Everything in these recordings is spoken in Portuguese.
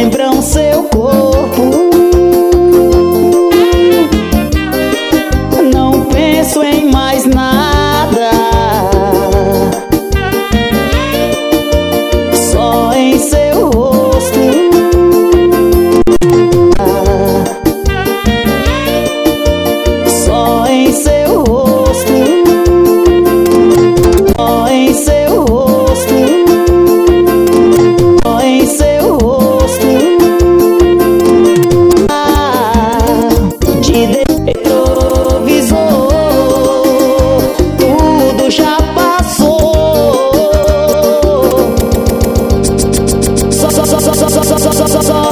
lembram seu corpo. Não penso em mais nada, só em seu rosto. Só em seu rosto. Só em seu rosto. Só em seu rosto. De retrovisor, tudo já passou. Só.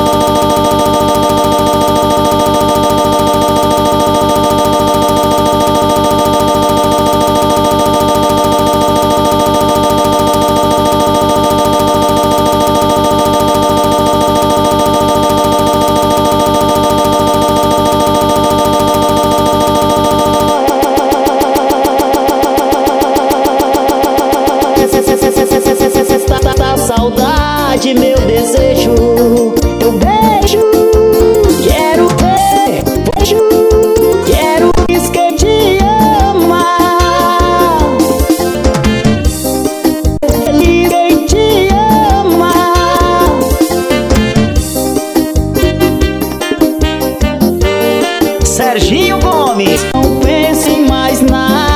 Saudade, meu desejo, eu beijo, quero ter, beijo, quero que te ama. Feliz quem te ama. Serginho Gomes, não pense em mais nada.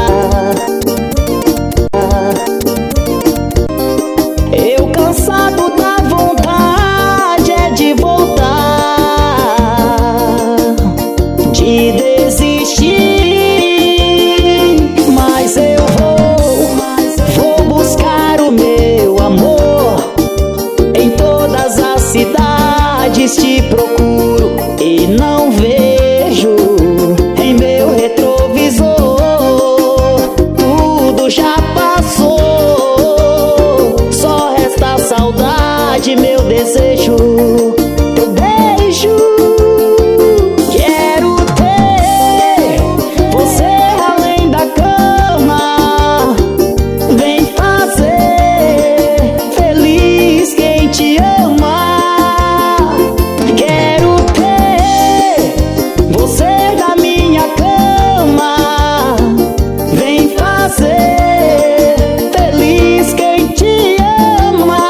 Eu cansado da vontade é de voltar, de desistir, mas eu vou buscar o meu amor. Em todas as cidades te procuro e não vejo em meu retrovisor. Tudo já passou. Saudade, meu desejo, teu beijo, quero ter você além da cama. Vem fazer feliz quem te ama. Quero ter você na minha cama. Vem fazer feliz quem te ama.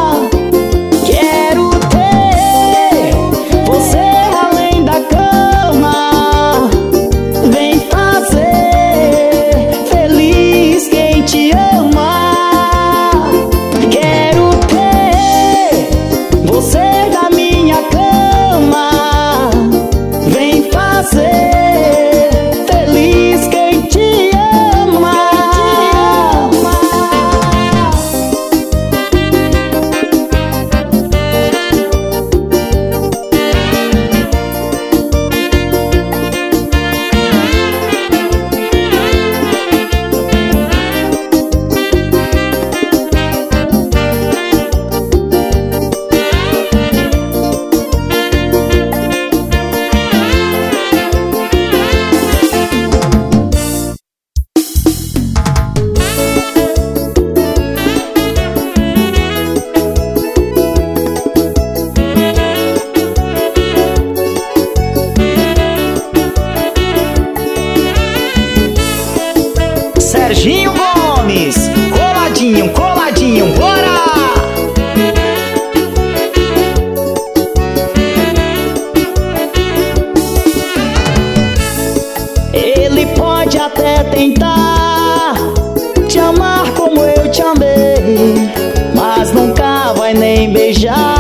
Serginho Gomes, coladinho, coladinho, bora! Ele pode até tentar te amar como eu te amei, mas nunca vai nem beijar